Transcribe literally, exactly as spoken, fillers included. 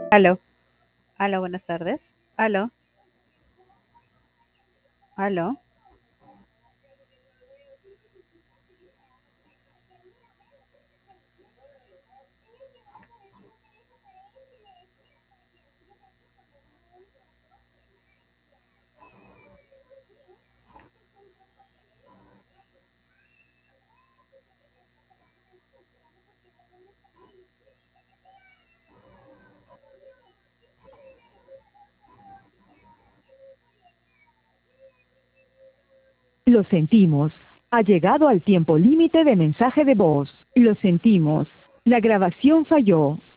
Aló, aló, buenas tardes. Aló, aló. Lo sentimos. Ha llegado al tiempo límite de mensaje de voz. Lo sentimos. La grabación falló.